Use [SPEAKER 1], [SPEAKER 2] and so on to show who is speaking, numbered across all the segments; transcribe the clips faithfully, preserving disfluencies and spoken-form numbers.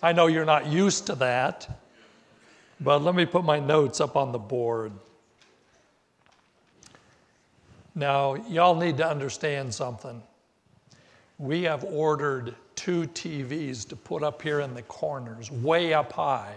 [SPEAKER 1] I know you're not used to that, but let me put my notes up on the board. Now, y'all need to understand something. We have ordered two T Vs to put up here in the corners, way up high,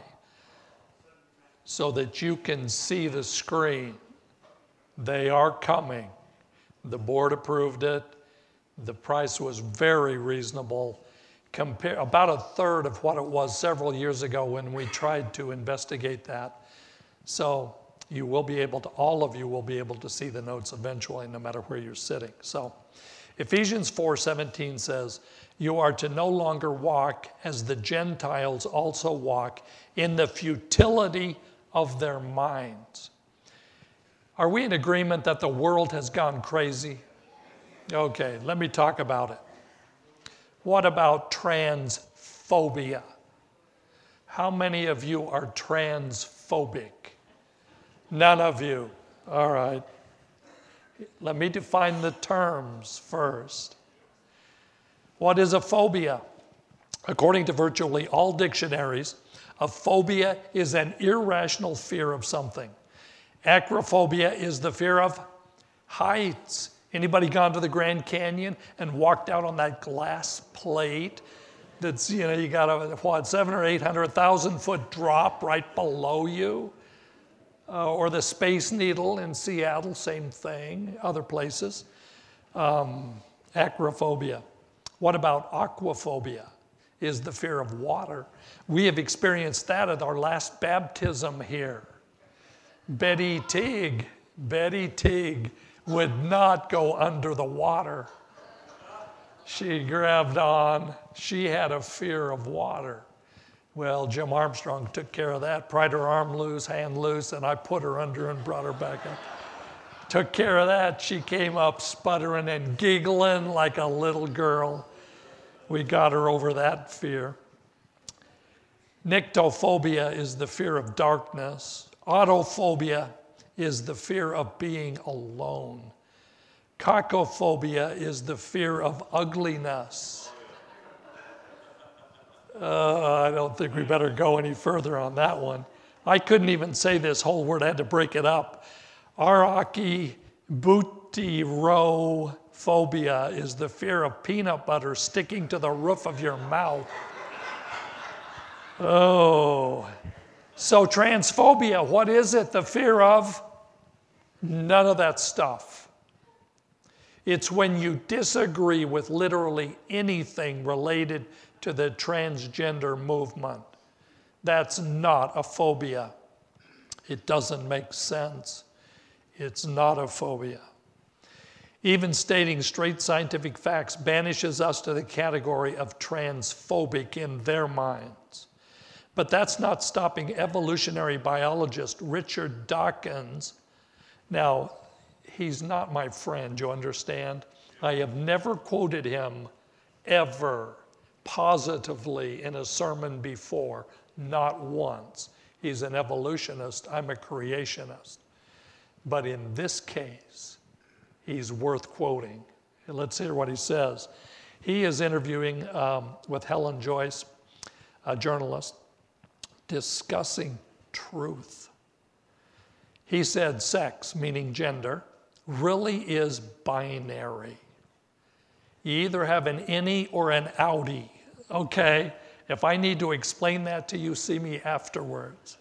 [SPEAKER 1] so that you can see the screen. They are coming. The board approved it. The price was very reasonable, compare, about a third of what it was several years ago when we tried to investigate that. So you will be able to, all of you will be able to see the notes eventually, no matter where you're sitting. So Ephesians four seventeen says, you are to no longer walk as the Gentiles also walk in the futility of their minds. Are we in agreement that the world has gone crazy? Okay, let me talk about it. What about transphobia? How many of you are transphobic? None of you. All right. Let me define the terms first. What is a phobia? According to virtually all dictionaries, a phobia is an irrational fear of something. Acrophobia is the fear of heights. Anybody gone to the Grand Canyon and walked out on that glass plate that's, you know, you got a, what, seven or eight hundred thousand foot drop right below you? Uh, or the Space Needle in Seattle, same thing, other places. Um, acrophobia. What about aquaphobia? Is the fear of water. We have experienced that at our last baptism here. Betty Teague, Betty Teague would not go under the water. She grabbed on. She had a fear of water. Well, Jim Armstrong took care of that, pried her arm loose, hand loose, and I put her under and brought her back up. Took care of that. She came up sputtering and giggling like a little girl. We got her over that fear. Nyctophobia is the fear of darkness. Autophobia is the fear of being alone. Cacophobia is the fear of ugliness. Uh, I don't think we better go any further on that one. I couldn't even say this whole word. I had to break it up. Arachibutyrosphobia is the fear of peanut butter sticking to the roof of your mouth. Oh. So transphobia, what is it? The fear of none of that stuff. It's when you disagree with literally anything related to the transgender movement. That's not a phobia. It doesn't make sense. It's not a phobia. Even stating straight scientific facts banishes us to the category of transphobic in their minds. But that's not stopping evolutionary biologist Richard Dawkins. Now, he's not my friend, you understand? I have never quoted him ever positively in a sermon before, not once. He's an evolutionist, I'm a creationist. But in this case, he's worth quoting. Let's hear what he says. He is interviewing um, with Helen Joyce, a journalist, discussing truth. He said sex, meaning gender, really is binary. You either have an innie or an outie, okay? If I need to explain that to you, see me afterwards.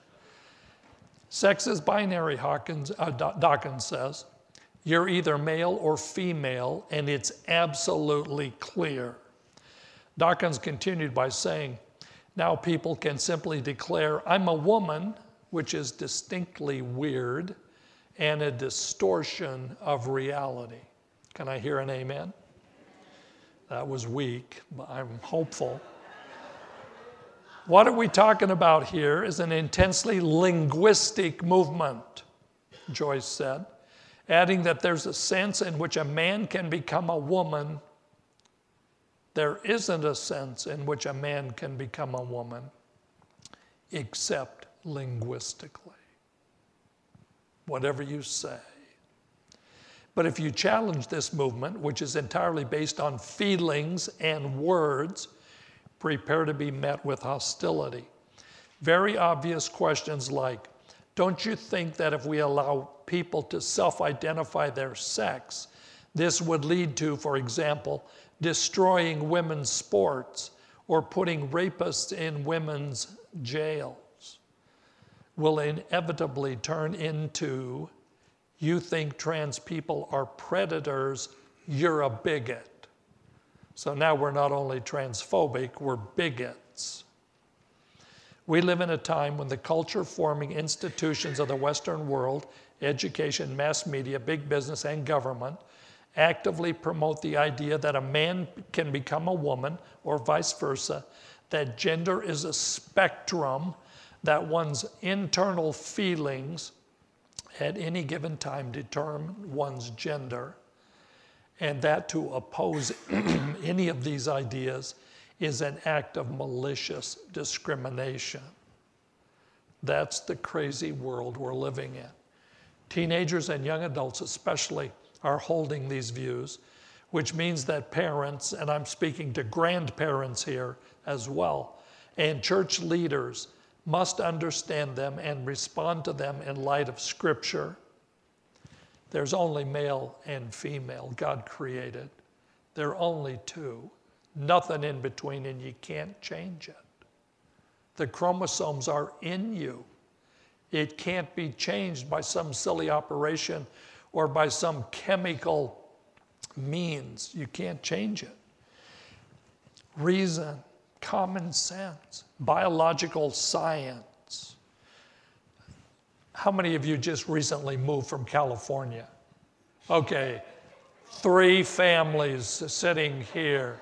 [SPEAKER 1] Sex is binary, Hawkins, uh, Dawkins says. You're either male or female, and it's absolutely clear. Dawkins continued by saying, now people can simply declare, I'm a woman, which is distinctly weird and a distortion of reality. Can I hear an amen? That was weak, but I'm hopeful. What are we talking about here is an intensely linguistic movement, Joyce said, adding that there's a sense in which a man can become a woman. There isn't a sense in which a man can become a woman, except linguistically. Whatever you say. But if you challenge this movement, which is entirely based on feelings and words, prepare to be met with hostility. Very obvious questions like, don't you think that if we allow people to self-identify their sex, this would lead to, for example, destroying women's sports or putting rapists in women's jails? Will inevitably turn into, you think trans people are predators, you're a bigot. So now we're not only transphobic, we're bigots. We live in a time when the culture-forming institutions of the Western world, education, mass media, big business, and government, actively promote the idea that a man can become a woman, or vice versa, that gender is a spectrum, that one's internal feelings at any given time determine one's gender, and that to oppose any of these ideas is an act of malicious discrimination. That's the crazy world we're living in. Teenagers and young adults especially are holding these views, which means that parents, and I'm speaking to grandparents here as well, and church leaders must understand them and respond to them in light of Scripture. There's only male and female God created. There are only two. Nothing in between, and you can't change it. The chromosomes are in you. It can't be changed by some silly operation or by some chemical means. You can't change it. Reason, common sense, biological science. How many of you just recently moved from California? Okay, three families sitting here.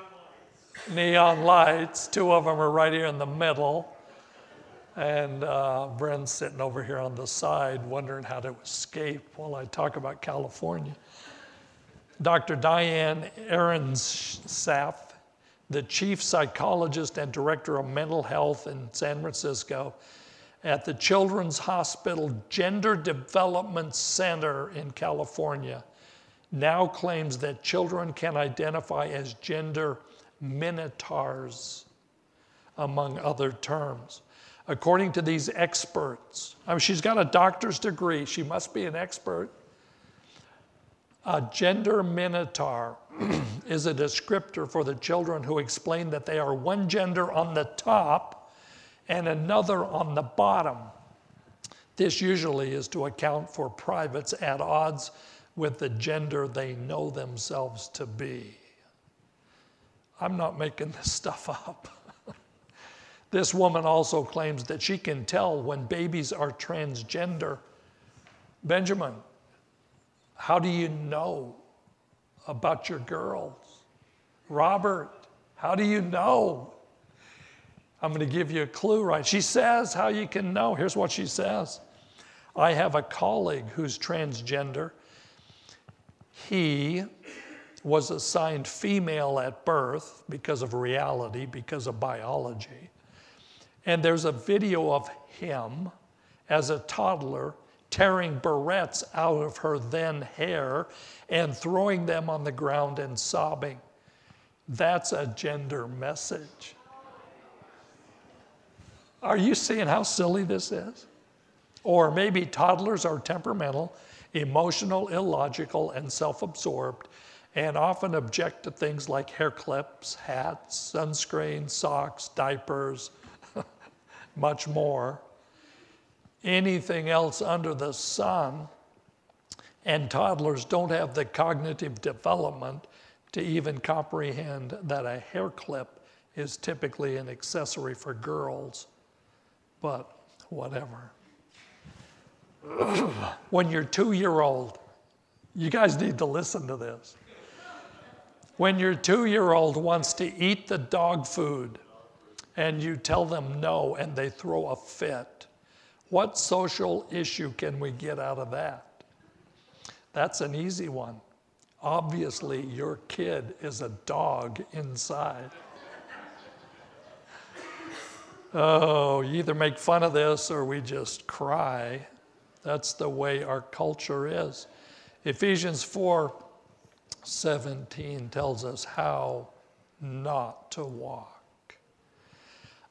[SPEAKER 1] Neon lights, two of them are right here in the middle. And uh, Brent's sitting over here on the side wondering how to escape while I talk about California. Doctor Diane Arensaf, the chief psychologist and director of mental health in San Francisco at the Children's Hospital Gender Development Center in California, now claims that children can identify as gender minotaurs, among other terms. According to these experts, I mean, she's got a doctor's degree, she must be an expert. A gender minotaur is a descriptor for the children who explain that they are one gender on the top and another on the bottom. This usually is to account for privates at odds with the gender they know themselves to be. I'm not making this stuff up. This woman also claims that she can tell when babies are transgender. Benjamin, how do you know about your girls? Robert, how do you know? I'm going to give you a clue, right? She says how you can know. Here's what she says. I have a colleague who's transgender. He was assigned female at birth because of reality, because of biology. And there's a video of him as a toddler tearing barrettes out of her then hair and throwing them on the ground and sobbing. That's a gender message. Are you seeing how silly this is? Or maybe toddlers are temperamental, emotional, illogical, and self-absorbed, and often object to things like hair clips, hats, sunscreen, socks, diapers, much more. Anything else under the sun, and toddlers don't have the cognitive development to even comprehend that a hair clip is typically an accessory for girls, but whatever. When your two-year-old, you guys need to listen to this. When your two-year-old wants to eat the dog food and you tell them no and they throw a fit, what social issue can we get out of that? That's an easy one. Obviously, your kid is a dog inside. Oh, you either make fun of this or we just cry. That's the way our culture is. Ephesians four seventeen tells us how not to walk.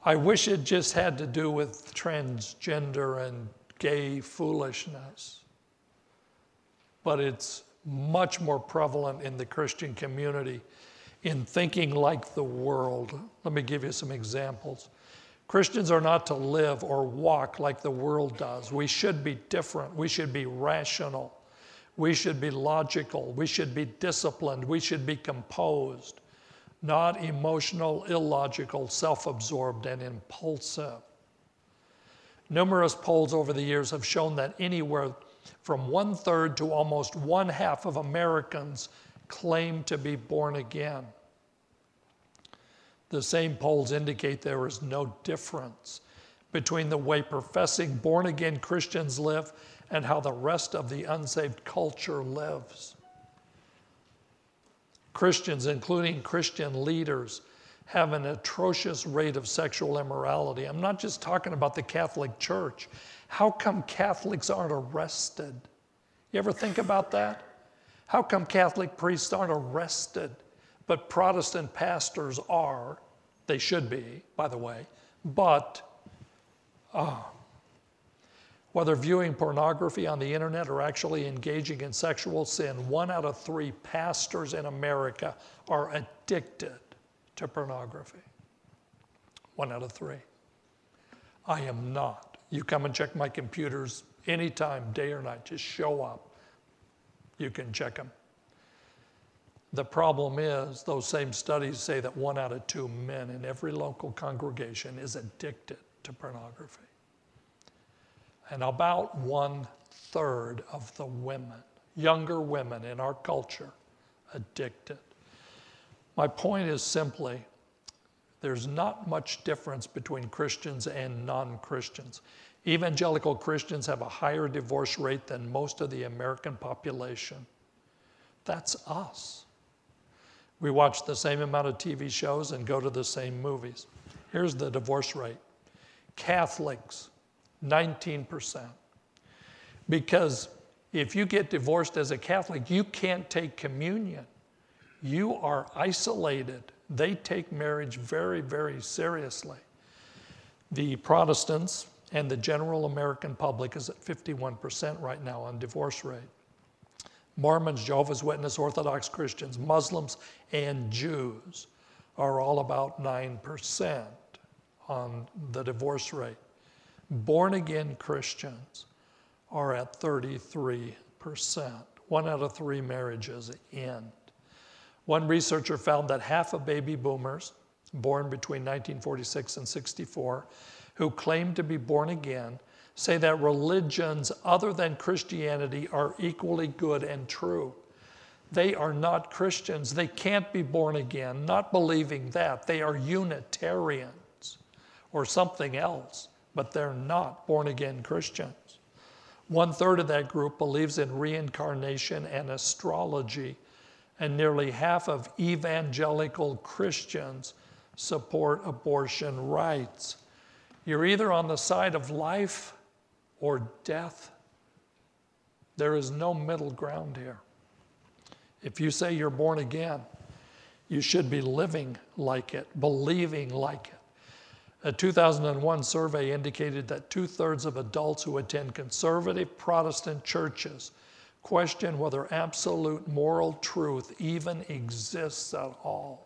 [SPEAKER 1] I wish it just had to do with transgender and gay foolishness, but it's much more prevalent in the Christian community in thinking like the world. Let me give you some examples. Christians are not to live or walk like the world does. We should be different. We should be rational. We should be logical. We should be disciplined. We should be composed, not emotional, illogical, self-absorbed, and impulsive. Numerous polls over the years have shown that anywhere from one third to almost one half of Americans claim to be born again. The same polls indicate there is no difference between the way professing born-again Christians live and how the rest of the unsaved culture lives. Christians, including Christian leaders, have an atrocious rate of sexual immorality. I'm not just talking about the Catholic Church. How come Catholics aren't arrested? You ever think about that? How come Catholic priests aren't arrested, but Protestant pastors are? They should be, by the way. But uh, whether viewing pornography on the internet or actually engaging in sexual sin, one out of three pastors in America are addicted to pornography. One out of three. I am not. You come and check my computers anytime, day or night. Just show up. You can check them. The problem is, those same studies say that one out of two men in every local congregation is addicted to pornography. And about one third of the women, younger women in our culture, addicted. My point is simply, there's not much difference between Christians and non-Christians. Evangelical Christians have a higher divorce rate than most of the American population. That's us. We watch the same amount of T V shows and go to the same movies. Here's the divorce rate. Catholics, nineteen percent. Because if you get divorced as a Catholic, you can't take communion. You are isolated. They take marriage very, very seriously. The Protestants and the general American public is at fifty-one percent right now on divorce rate. Mormons, Jehovah's Witnesses, Orthodox Christians, Muslims, and Jews are all about nine percent on the divorce rate. Born-again Christians are at thirty-three percent. One out of three marriages end. One researcher found that half of baby boomers born between nineteen forty-six and sixty-four who claim to be born again say that religions other than Christianity are equally good and true. They are not Christians. They can't be born again, not believing that. They are Unitarians or something else, but they're not born again Christians. One third of that group believes in reincarnation and astrology, and nearly half of evangelical Christians support abortion rights. You're either on the side of life or death. There is no middle ground here. If you say you're born again, you should be living like it, believing like it. A two thousand one survey indicated that two-thirds of adults who attend conservative Protestant churches question whether absolute moral truth even exists at all.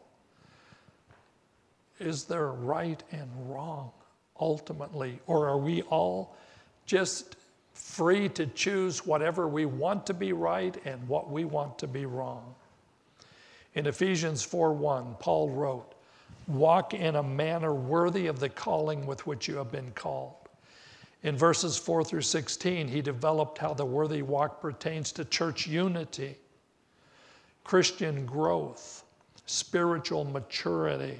[SPEAKER 1] Is there right and wrong ultimately, or are we all just free to choose whatever we want to be right and what we want to be wrong? In Ephesians four one, Paul wrote, "Walk in a manner worthy of the calling with which you have been called." In verses four through sixteen, he developed how the worthy walk pertains to church unity, Christian growth, spiritual maturity.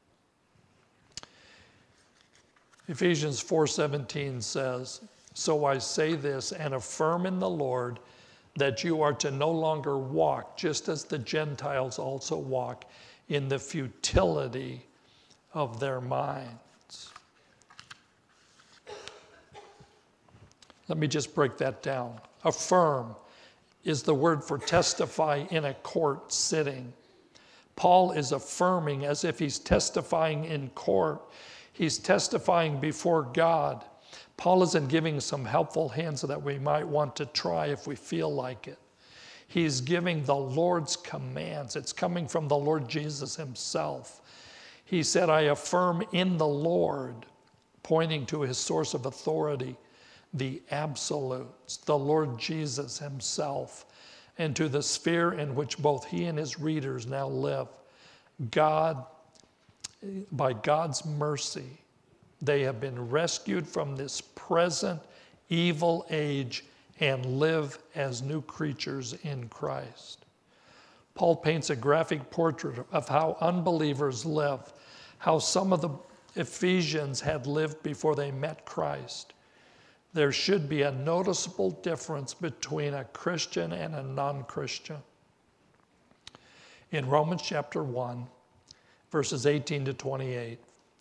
[SPEAKER 1] Ephesians four seventeen says, "So I say this and affirm in the Lord that you are to no longer walk just as the Gentiles also walk in the futility of their minds." Let me just break that down. Affirm is the word for testify in a court sitting. Paul is affirming as if he's testifying in court. He's testifying before God. Paul isn't giving some helpful hints that we might want to try if we feel like it. He's giving the Lord's commands. It's coming from the Lord Jesus himself. He said, I affirm in the Lord, pointing to his source of authority, the absolutes, the Lord Jesus himself, and to the sphere in which both he and his readers now live. God, by God's mercy, they have been rescued from this present evil age and live as new creatures in Christ. Paul paints a graphic portrait of how unbelievers live, how some of the Ephesians had lived before they met Christ. There should be a noticeable difference between a Christian and a non-Christian. In Romans chapter one, verses eighteen to twenty-eight,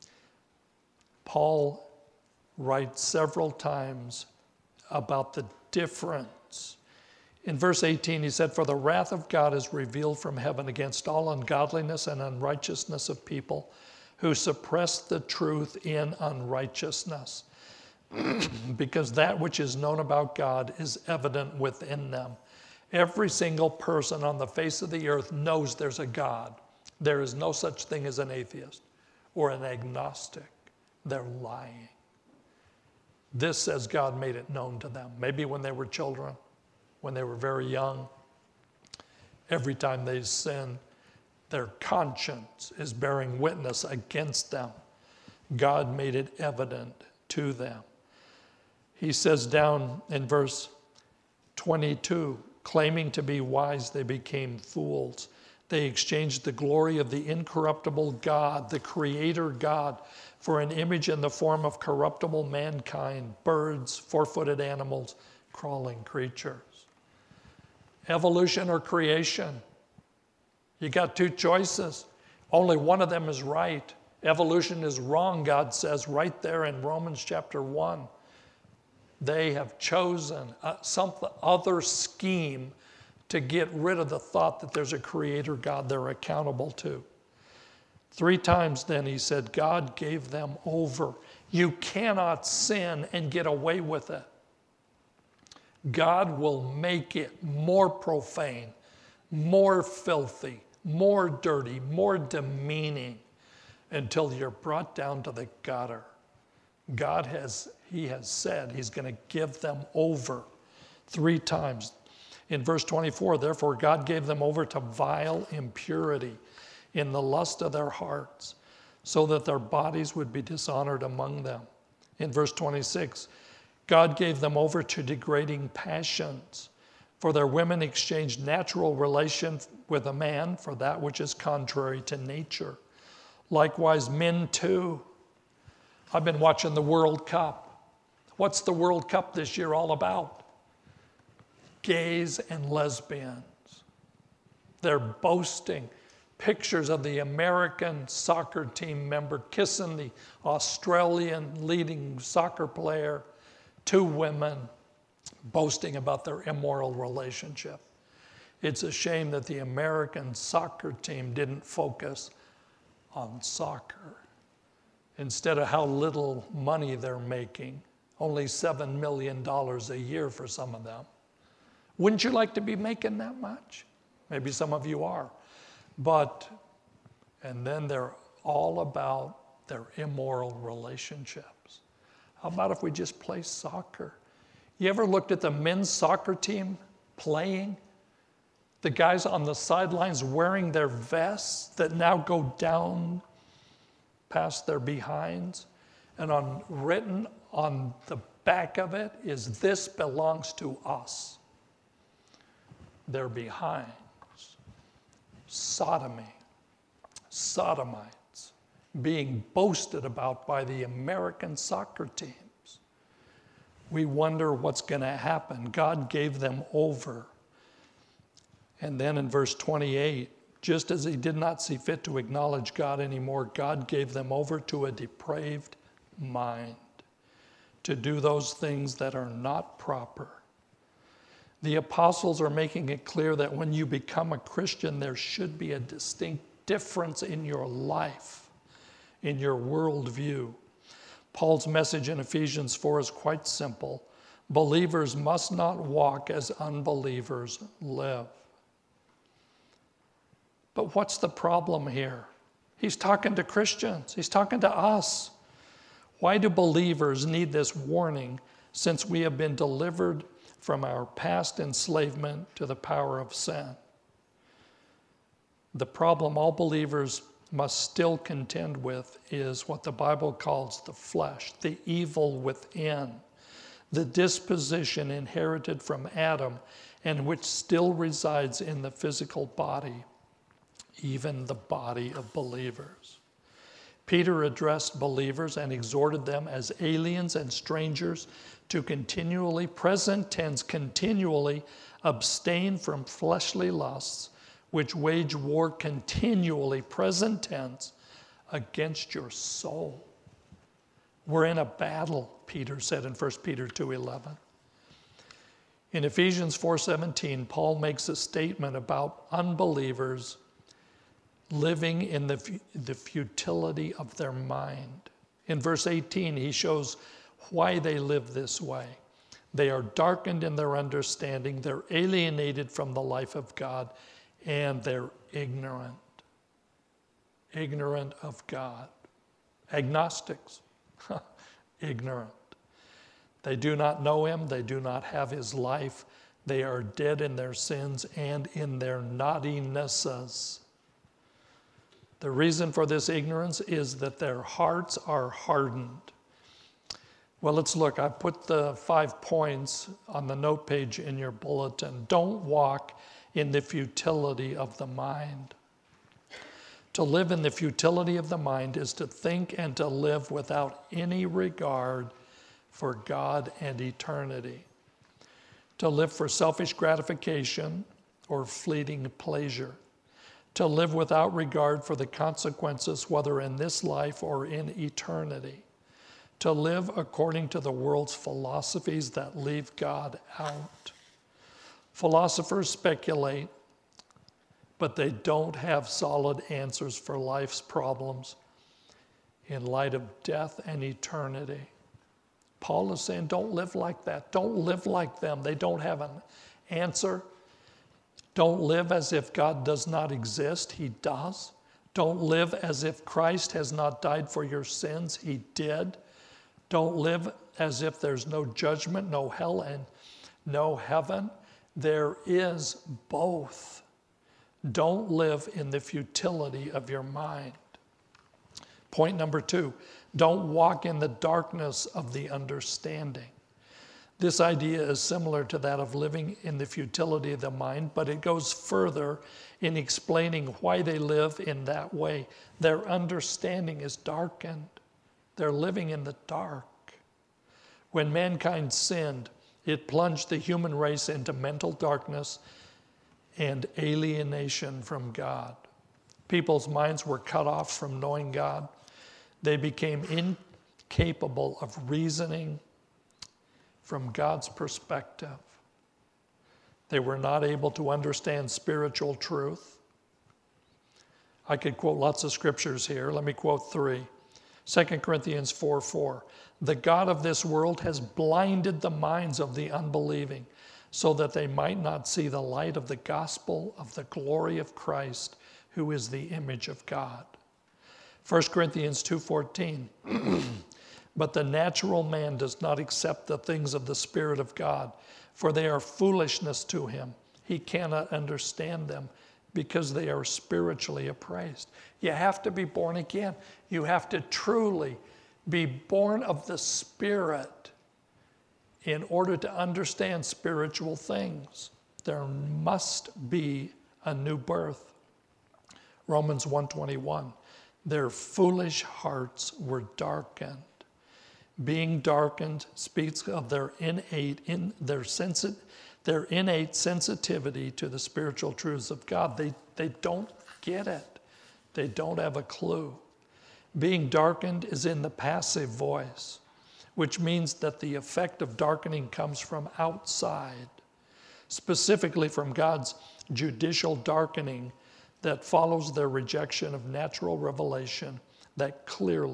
[SPEAKER 1] Paul writes several times about the difference. In verse eighteen, he said, for the wrath of God is revealed from heaven against all ungodliness and unrighteousness of people who suppress the truth in unrighteousness, because that which is known about God is evident within them. Every single person on the face of the earth knows there's a God. There is no such thing as an atheist or an agnostic. They're lying. This says God made it known to them. Maybe when they were children, when they were very young, every time they sin, their conscience is bearing witness against them. God made it evident to them. He says down in verse twenty-two, claiming to be wise, they became fools. They exchanged the glory of the incorruptible God, the Creator God, for an image in the form of corruptible mankind, birds, four-footed animals, crawling creatures. Evolution or creation? You got two choices. Only one of them is right. Evolution is wrong, God says right there in Romans chapter one. They have chosen uh, some other scheme to get rid of the thought that there's a creator God they're accountable to. Three times then he said, God gave them over. You cannot sin and get away with it. God will make it more profane, more filthy, more dirty, more demeaning until you're brought down to the gutter. God has, he has said he's going to give them over three times. In verse twenty-four, therefore God gave them over to vile impurity in the lust of their hearts, so that their bodies would be dishonored among them. In verse twenty-six, God gave them over to degrading passions, for their women exchanged natural relation with a man for that which is contrary to nature. Likewise, men too. I've been watching the World Cup. What's the World Cup this year all about? Gays and lesbians. They're boasting pictures of the American soccer team member kissing the Australian leading soccer player, two women boasting about their immoral relationship. It's a shame that the American soccer team didn't focus on soccer. Instead of how little money they're making, only seven million dollars a year for some of them. Wouldn't you like to be making that much? Maybe some of you are. But, and then they're all about their immoral relationships. How about if we just play soccer? You ever looked at the men's soccer team playing? The guys on the sidelines wearing their vests that now go down past their behinds, and on written on the back of it is, this belongs to us. Their behinds. Sodomy. Sodomites. Being boasted about by the American soccer teams. We wonder what's going to happen. God gave them over. And then in verse twenty-eight, just as he did not see fit to acknowledge God anymore, God gave them over to a depraved mind to do those things that are not proper. The apostles are making it clear that when you become a Christian, there should be a distinct difference in your life, in your worldview. Paul's message in Ephesians four is quite simple. Believers must not walk as unbelievers live. But what's the problem here? He's talking to Christians. He's talking to us. Why do believers need this warning since we have been delivered from our past enslavement to the power of sin? The problem all believers must still contend with is what the Bible calls the flesh, the evil within, the disposition inherited from Adam and which still resides in the physical body, even the body of believers. Peter addressed believers and exhorted them as aliens and strangers to continually, present tense, continually abstain from fleshly lusts, which wage war continually, present tense, against your soul. We're in a battle, Peter said in First Peter two eleven. In Ephesians four seventeen, Paul makes a statement about unbelievers living in the, the futility of their mind. In verse eighteen, he shows why they live this way. They are darkened in their understanding, they're alienated from the life of God, and they're ignorant. Ignorant of God. Agnostics. Ignorant. They do not know him, they do not have his life, they are dead in their sins and in their naughtinesses. The reason for this ignorance is that their hearts are hardened. Well, let's look. I put the five points on the note page in your bulletin. Don't walk in the futility of the mind. To live in the futility of the mind is to think and to live without any regard for God and eternity. To live for selfish gratification or fleeting pleasure. To live without regard for the consequences, whether in this life or in eternity. To live according to the world's philosophies that leave God out. Philosophers speculate, but they don't have solid answers for life's problems in light of death and eternity. Paul is saying, don't live like that. Don't live like them. They don't have an answer. Don't live as if God does not exist. He does. Don't live as if Christ has not died for your sins. He did. Don't live as if there's no judgment, no hell, and no heaven. There is both. Don't live in the futility of your mind. Point number two, don't walk in the darkness of the understanding. This idea is similar to that of living in the futility of the mind, but it goes further in explaining why they live in that way. Their understanding is darkened. They're living in the dark. When mankind sinned, it plunged the human race into mental darkness and alienation from God. People's minds were cut off from knowing God. They became incapable of reasoning from God's perspective. They were not able to understand spiritual truth. I could quote lots of scriptures here. Let me quote three. Second Corinthians four four. The God of this world has blinded the minds of the unbelieving so that they might not see the light of the gospel of the glory of Christ, who is the image of God. First Corinthians two fourteen. But the natural man does not accept the things of the Spirit of God, for they are foolishness to him. He cannot understand them because they are spiritually appraised. You have to be born again. You have to truly be born of the Spirit in order to understand spiritual things. There must be a new birth. Romans one twenty-one. Their foolish hearts were darkened. Being darkened speaks of their innate, in their sensi- their innate sensitivity to the spiritual truths of God. They, they don't get it. They don't have a clue. Being darkened is in the passive voice, which means that the effect of darkening comes from outside, specifically from God's judicial darkening that follows their rejection of natural revelation that clearly,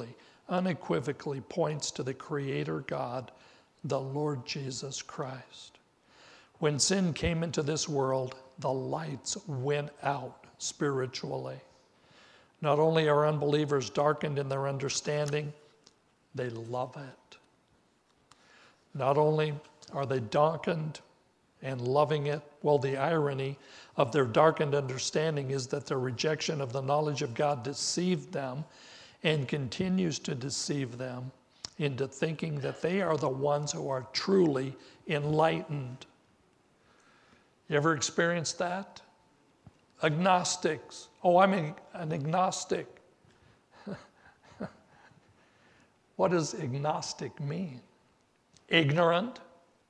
[SPEAKER 1] unequivocally points to the Creator God, the Lord Jesus Christ. When sin came into this world, the lights went out spiritually. Not only are unbelievers darkened in their understanding, they love it. Not only are they darkened and loving it, well, the irony of their darkened understanding is that their rejection of the knowledge of God deceived them and continues to deceive them into thinking that they are the ones who are truly enlightened. You ever experienced that? Agnostics. Oh, I'm an agnostic. What does agnostic mean? Ignorant?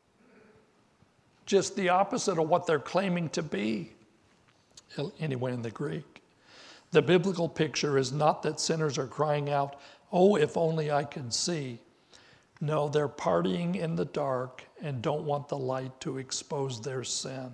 [SPEAKER 1] Just the opposite of what they're claiming to be. Anyway, in the Greek. The biblical picture is not that sinners are crying out, "Oh, if only I could see." No, they're partying in the dark and don't want the light to expose their sin.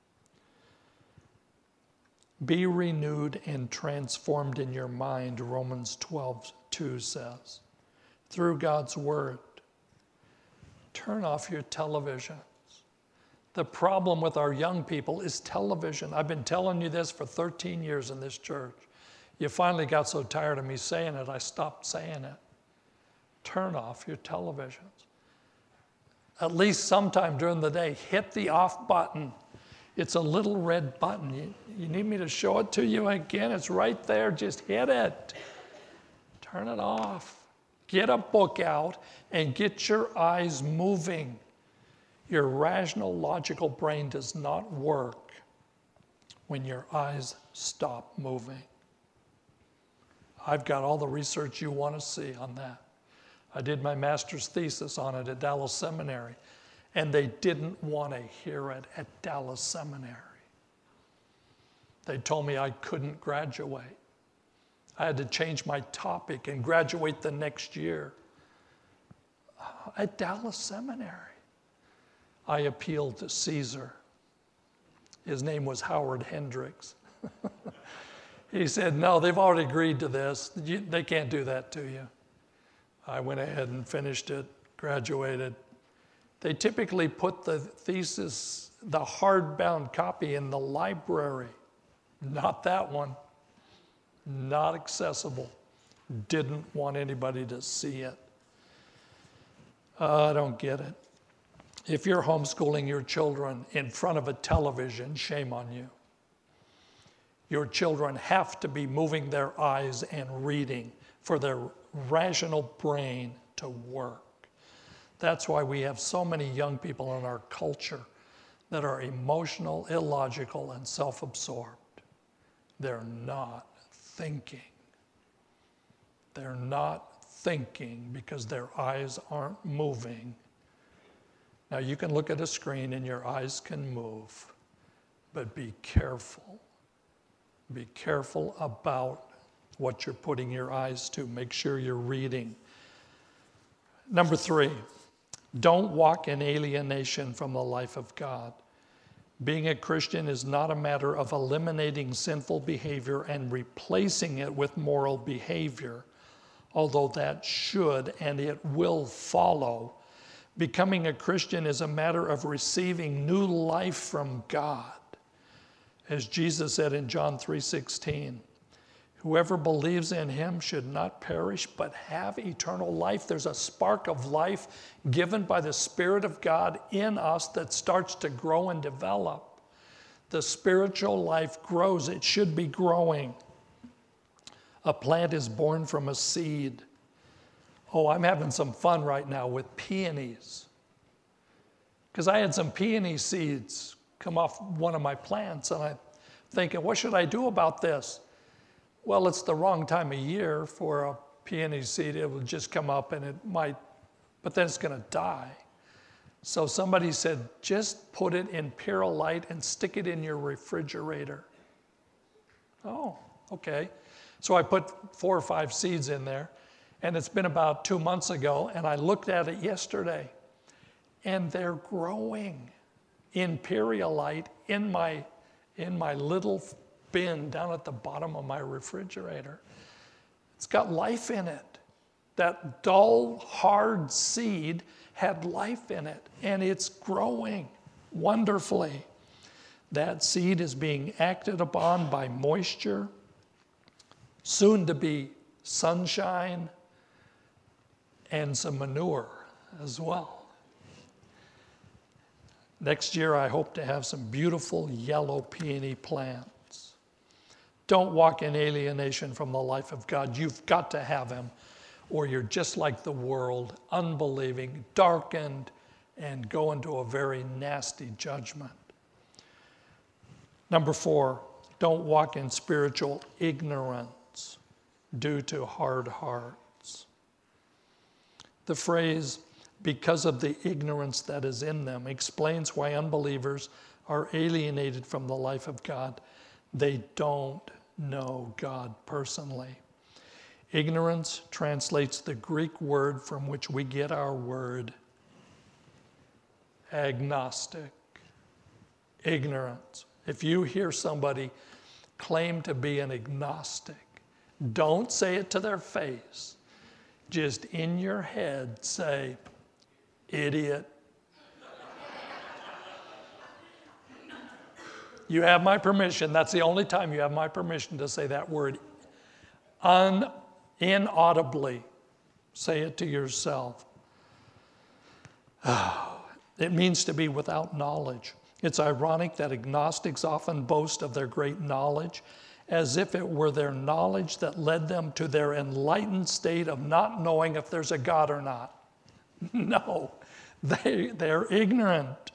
[SPEAKER 1] Be renewed and transformed in your mind, Romans twelve two says, through God's word. Turn off your televisions. The problem with our young people is television. I've been telling you this for thirteen years in this church. You finally got so tired of me saying it, I stopped saying it. Turn off your televisions. At least sometime during the day, hit the off button. It's a little red button. You, you need me to show it to you again? It's right there. Just hit it. Turn it off. Get a book out and get your eyes moving. Your rational, logical brain does not work when your eyes stop moving. I've got all the research you want to see on that. I did my master's thesis on it at Dallas Seminary, and they didn't want to hear it at Dallas Seminary. They told me I couldn't graduate. I had to change my topic and graduate the next year. At Dallas Seminary. I appealed to Caesar. His name was Howard Hendricks. He said, no, they've already agreed to this. You, they can't do that to you. I went ahead and finished it, graduated. They typically put the thesis, the hardbound copy, in the library. Not that one. Not accessible. Didn't want anybody to see it. Uh, I don't get it. If you're homeschooling your children in front of a television, shame on you. Your children have to be moving their eyes and reading for their rational brain to work. That's why we have so many young people in our culture that are emotional, illogical, and self-absorbed. They're not thinking. They're not thinking because their eyes aren't moving. Now, you can look at a screen and your eyes can move, but be careful. Be careful about what you're putting your eyes to. Make sure you're reading. Number three, don't walk in alienation from the life of God. Being a Christian is not a matter of eliminating sinful behavior and replacing it with moral behavior, although that should and it will follow. Becoming a Christian is a matter of receiving new life from God. As Jesus said in John three sixteen, whoever believes in him should not perish but have eternal life. There's a spark of life given by the Spirit of God in us that starts to grow and develop. The spiritual life grows. It should be growing. A plant is born from a seed. Oh, I'm having some fun right now with peonies. Because I had some peony seeds come off one of my plants, and I'm thinking, what should I do about this? Well, it's the wrong time of year for a peony seed. It will just come up and it might, but then it's going to die. So somebody said, just put it in Purolite and stick it in your refrigerator. Oh, okay. So I put four or five seeds in there, and it's been about two months ago, and I looked at it yesterday, and they're growing in Purolite in my, in my little bin down at the bottom of my refrigerator. It's got life in it. That dull, hard seed had life in it, and it's growing wonderfully. That seed is being acted upon by moisture, soon to be sunshine, and some manure as well. Next year, I hope to have some beautiful yellow peony plants. Don't walk in alienation from the life of God. You've got to have him, or you're just like the world, unbelieving, darkened, and go into a very nasty judgment. Number four, don't walk in spiritual ignorance due to hard hearts. The phrase, because of the ignorance that is in them, explains why unbelievers are alienated from the life of God. They don't know God personally. Ignorance translates the Greek word from which we get our word agnostic. Ignorance. If you hear somebody claim to be an agnostic, don't say it to their face. Just in your head say, idiot. You have my permission. That's the only time you have my permission to say that word un, inaudibly. Say it to yourself. It means to be without knowledge. It's ironic that agnostics often boast of their great knowledge as if it were their knowledge that led them to their enlightened state of not knowing if there's a God or not. No, they, they're ignorant.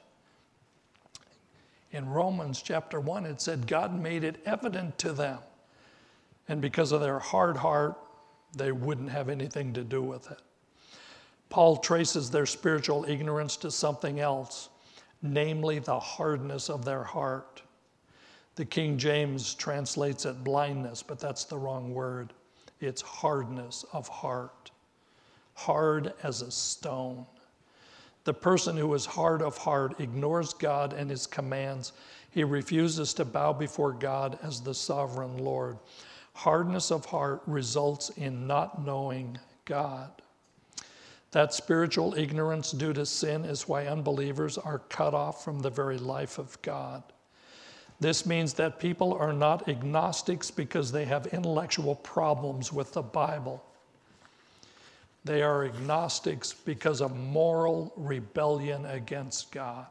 [SPEAKER 1] In Romans chapter one, it said God made it evident to them. And because of their hard heart, they wouldn't have anything to do with it. Paul traces their spiritual ignorance to something else, namely the hardness of their heart. The King James translates it blindness, but that's the wrong word. It's hardness of heart, hard as a stone. The person who is hard of heart ignores God and his commands. He refuses to bow before God as the sovereign Lord. Hardness of heart results in not knowing God. That spiritual ignorance due to sin is why unbelievers are cut off from the very life of God. This means that people are not agnostics because they have intellectual problems with the Bible. They are agnostics because of moral rebellion against God.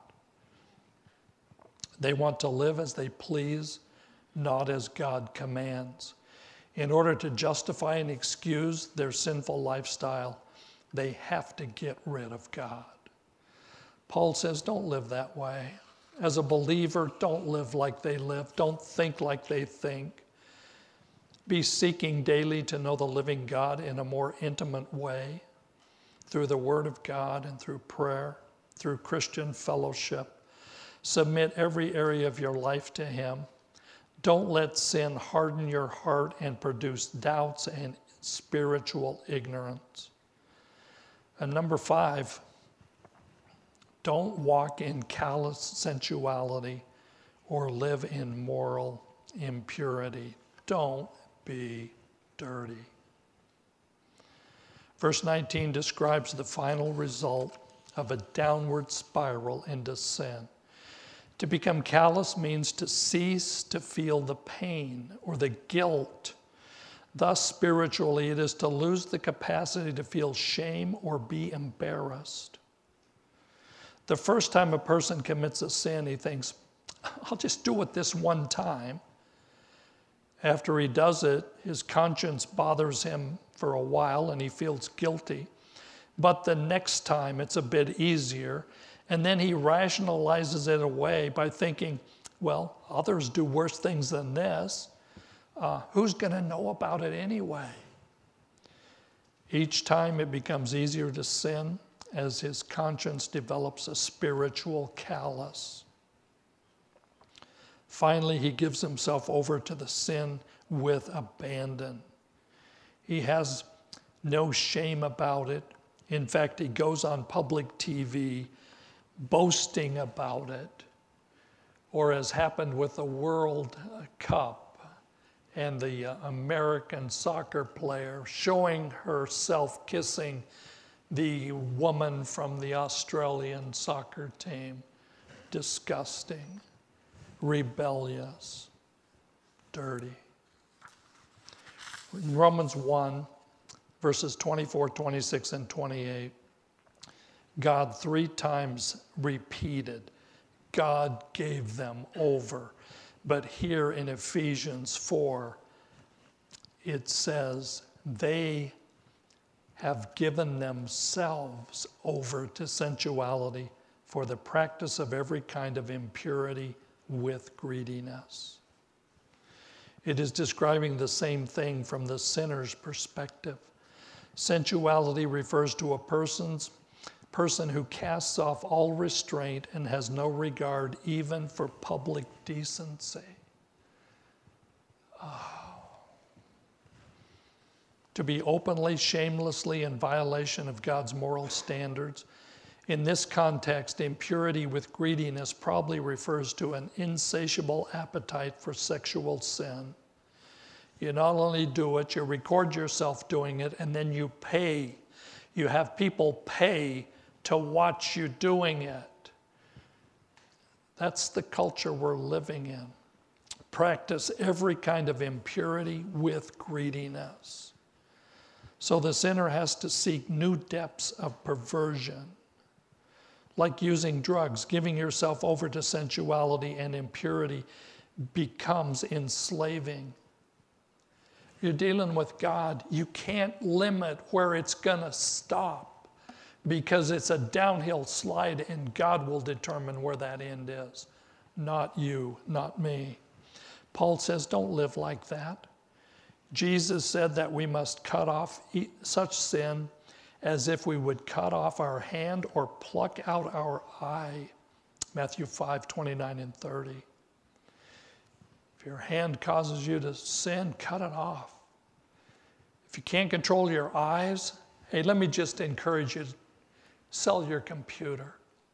[SPEAKER 1] They want to live as they please, not as God commands. In order to justify and excuse their sinful lifestyle, they have to get rid of God. Paul says, don't live that way. As a believer, don't live like they live. Don't think like they think. Be seeking daily to know the living God in a more intimate way through the Word of God and through prayer, through Christian fellowship. Submit every area of your life to Him. Don't let sin harden your heart and produce doubts and spiritual ignorance. And number five, don't walk in callous sensuality or live in moral impurity. Don't be dirty. Verse nineteen describes the final result of a downward spiral into sin. To become callous means to cease to feel the pain or the guilt. Thus, spiritually, it is to lose the capacity to feel shame or be embarrassed. The first time a person commits a sin, he thinks, I'll just do it this one time. After he does it, his conscience bothers him for a while and he feels guilty. But the next time it's a bit easier, and then he rationalizes it away by thinking, well, others do worse things than this. Uh, who's going to know about it anyway? Each time it becomes easier to sin as his conscience develops a spiritual callous. Finally, he gives himself over to the sin with abandon. He has no shame about it. In fact, he goes on public T V boasting about it. Or as happened with the World Cup, and the uh, American soccer player showing herself kissing the woman from the Australian soccer team. Disgusting, rebellious, dirty. In Romans one, verses twenty-four, twenty-six, and twenty-eight, God three times repeated, God gave them over. But here in Ephesians four, it says, they have given themselves over to sensuality for the practice of every kind of impurity with greediness. It is describing the same thing from the sinner's perspective. Sensuality refers to a person's person who casts off all restraint and has no regard even for public decency. Oh. To be openly, shamelessly in violation of God's moral standards. In this context, impurity with greediness probably refers to an insatiable appetite for sexual sin. You not only do it, you record yourself doing it, and then you pay. You have people pay to watch you doing it. That's the culture we're living in. Practice every kind of impurity with greediness. So the sinner has to seek new depths of perversion, like using drugs. Giving yourself over to sensuality and impurity becomes enslaving. You're dealing with God. You can't limit where it's going to stop, because it's a downhill slide and God will determine where that end is. Not you, not me. Paul says, don't live like that. Jesus said that we must cut off such sin as if we would cut off our hand or pluck out our eye. Matthew five, twenty-nine and thirty. If your hand causes you to sin, cut it off. If you can't control your eyes, hey, let me just encourage you, sell your computer.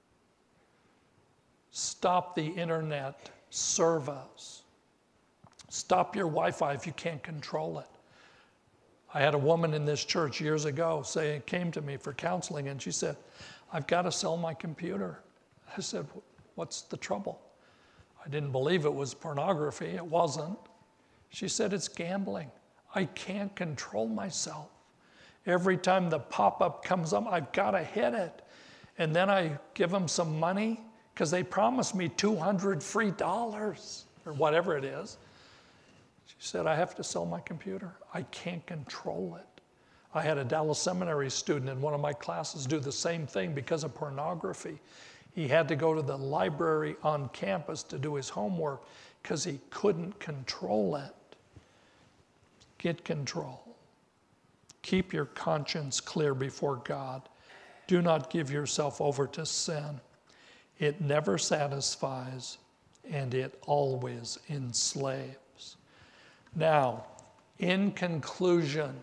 [SPEAKER 1] Stop the internet service. Stop your Wi-Fi if you can't control it. I had a woman in this church years ago say, came to me for counseling, and she said, I've got to sell my computer. I said, what's the trouble? I didn't believe it was pornography. It wasn't. She said, it's gambling. I can't control myself. Every time the pop-up comes up, I've got to hit it. And then I give them some money because they promised me two hundred free dollars or whatever it is. She said, I have to sell my computer. I can't control it. I had a Dallas Seminary student in one of my classes do the same thing because of pornography. He had to go to the library on campus to do his homework because he couldn't control it. Get control. Keep your conscience clear before God. Do not give yourself over to sin. It never satisfies, and it always enslaves. Now, in conclusion,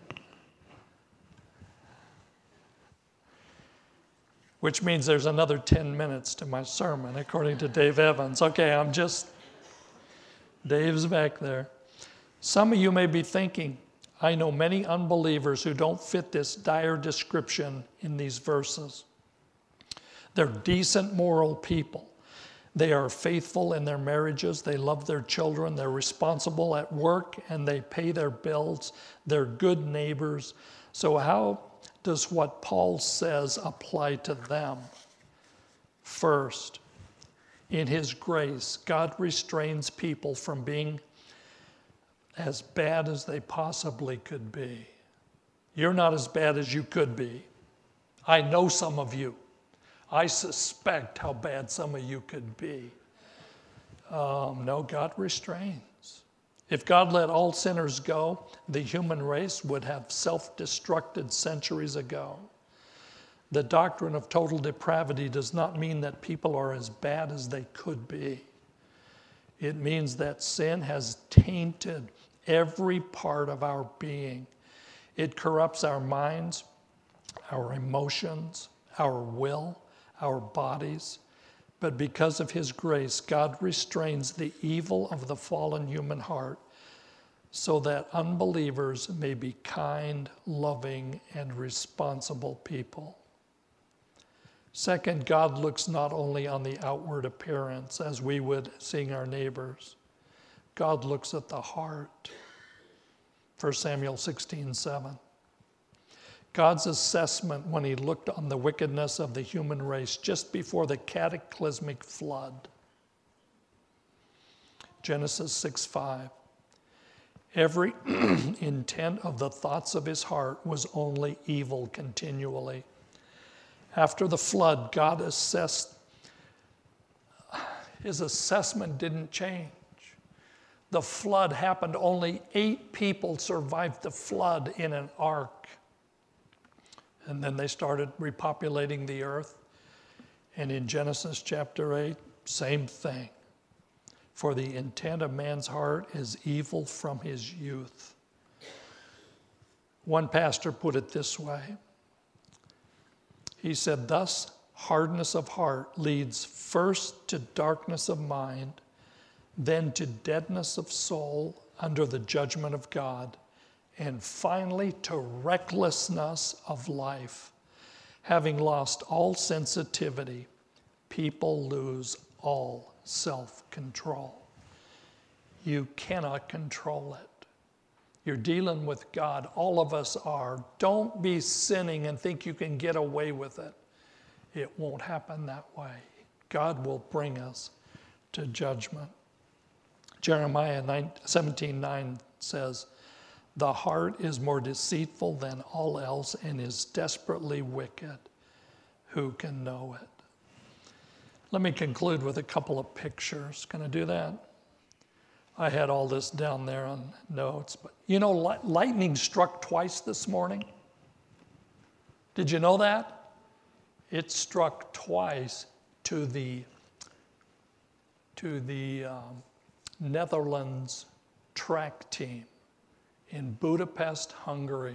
[SPEAKER 1] which means there's another ten minutes to my sermon, according to Dave Evans. Okay, I'm just, Dave's back there. Some of you may be thinking, I know many unbelievers who don't fit this dire description in these verses. They're decent, moral people. They are faithful in their marriages. They love their children. They're responsible at work, and they pay their bills. They're good neighbors. So how does what Paul says apply to them? First, in his grace, God restrains people from being as bad as they possibly could be. You're not as bad as you could be. I know some of you. I suspect how bad some of you could be. Um, no, God restrains. If God let all sinners go, the human race would have self-destructed centuries ago. The doctrine of total depravity does not mean that people are as bad as they could be. It means that sin has tainted every part of our being. It corrupts our minds, our emotions, our will, our bodies. But because of his grace, God restrains the evil of the fallen human heart so that unbelievers may be kind, loving, and responsible people. Second, God looks not only on the outward appearance as we would seeing our neighbors. God looks at the heart. First Samuel sixteen seven. God's assessment when he looked on the wickedness of the human race just before the cataclysmic flood. Genesis six five. Every intent of the thoughts of his heart was only evil continually. After the flood, God assessed, his assessment didn't change. The flood happened, only eight people survived the flood in an ark. And then they started repopulating the earth. And in Genesis chapter eight, same thing. For the intent of man's heart is evil from his youth. One pastor put it this way. He said, thus, hardness of heart leads first to darkness of mind, then to deadness of soul under the judgment of God, and finally to recklessness of life. Having lost all sensitivity, people lose all self-control. You cannot control it. You're dealing with God. All of us are. Don't be sinning and think you can get away with it. It won't happen that way. God will bring us to judgment. Jeremiah seventeen nine says, the heart is more deceitful than all else and is desperately wicked. Who can know it? Let me conclude with a couple of pictures. Can I do that? I had all this down there on notes, but you know, lightning struck twice this morning. Did you know that? It struck twice to the to the um, Netherlands track team in Budapest, Hungary.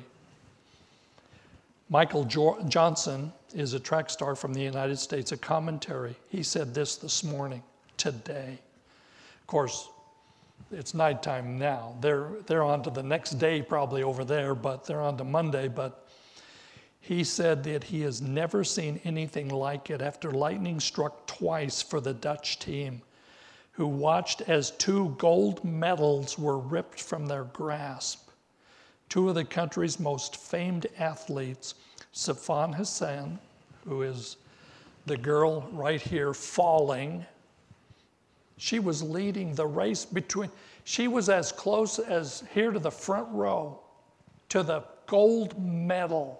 [SPEAKER 1] Michael jo- Johnson is a track star from the United States, a commentary. He said this this morning, today. Of course, it's nighttime now. They're, they're on to the next day probably over there, but they're on to Monday. But he said that he has never seen anything like it after lightning struck twice for the Dutch team, who watched as two gold medals were ripped from their grasp. Two of the country's most famed athletes, Sifan Hassan, who is the girl right here falling, she was leading the race between, she was as close as here to the front row to the gold medal.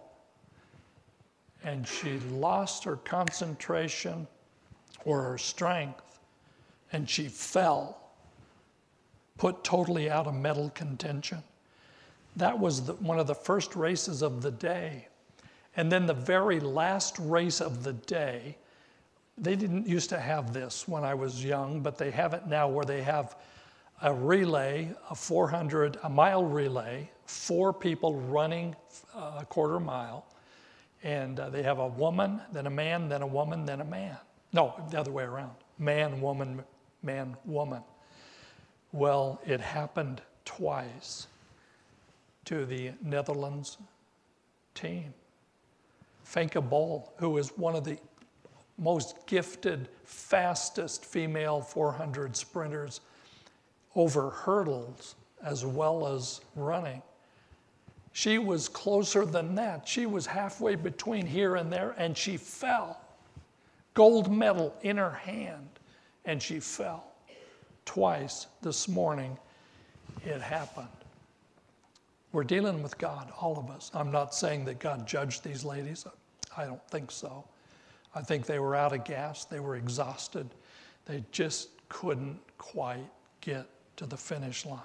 [SPEAKER 1] And she lost her concentration or her strength, and she fell, put totally out of medal contention. That was the, one of the first races of the day. And then the very last race of the day, they didn't used to have this when I was young, but they have it now where they have a relay, a four hundred, a mile relay, four people running a quarter mile. And uh, they have a woman, then a man, then a woman, then a man. No, the other way around. Man, woman, man, woman. Well, it happened twice to the Netherlands team. Fenke Bol, who is one of the most gifted, fastest female four hundred sprinters over hurdles as well as running. She was closer than that. She was halfway between here and there, and she fell. Gold medal in her hand, and she fell. Twice this morning, it happened. We're dealing with God, all of us. I'm not saying that God judged these ladies. I don't think so. I think they were out of gas. They were exhausted. They just couldn't quite get to the finish line.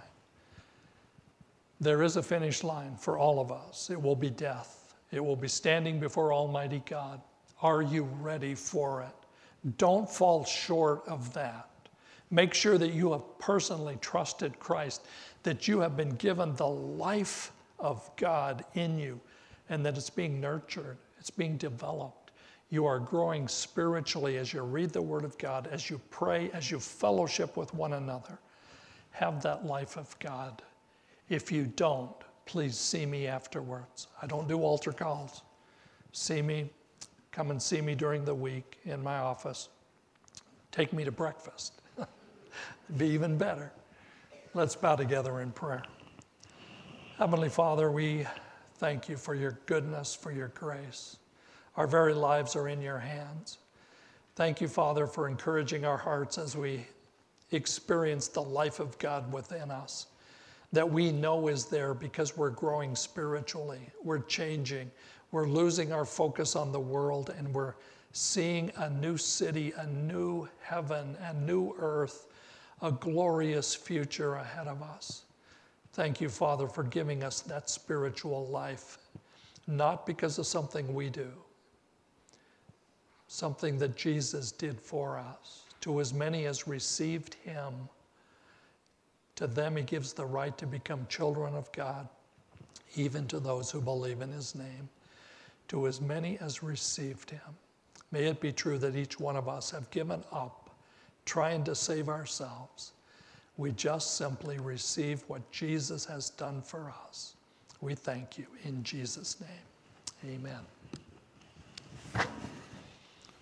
[SPEAKER 1] There is a finish line for all of us. It will be death. It will be standing before Almighty God. Are you ready for it? Don't fall short of that. Make sure that you have personally trusted Christ, that you have been given the life of God in you, and that it's being nurtured, it's being developed. You are growing spiritually as you read the Word of God, as you pray, as you fellowship with one another. Have that life of God. If you don't, please see me afterwards. I don't do altar calls. See me, come and see me during the week in my office. Take me to breakfast. It'd be even better. Let's bow together in prayer. Heavenly Father, we thank you for your goodness, for your grace. Our very lives are in your hands. Thank you, Father, for encouraging our hearts as we experience the life of God within us, that we know is there because we're growing spiritually, we're changing, we're losing our focus on the world, and we're seeing a new city, a new heaven, a new earth, a glorious future ahead of us. Thank you, Father, for giving us that spiritual life, not because of something we do, something that Jesus did for us. To as many as received him, to them he gives the right to become children of God, even to those who believe in his name. To as many as received him. May it be true that each one of us have given up trying to save ourselves. We just simply receive what Jesus has done for us. We thank you in Jesus' name. Amen.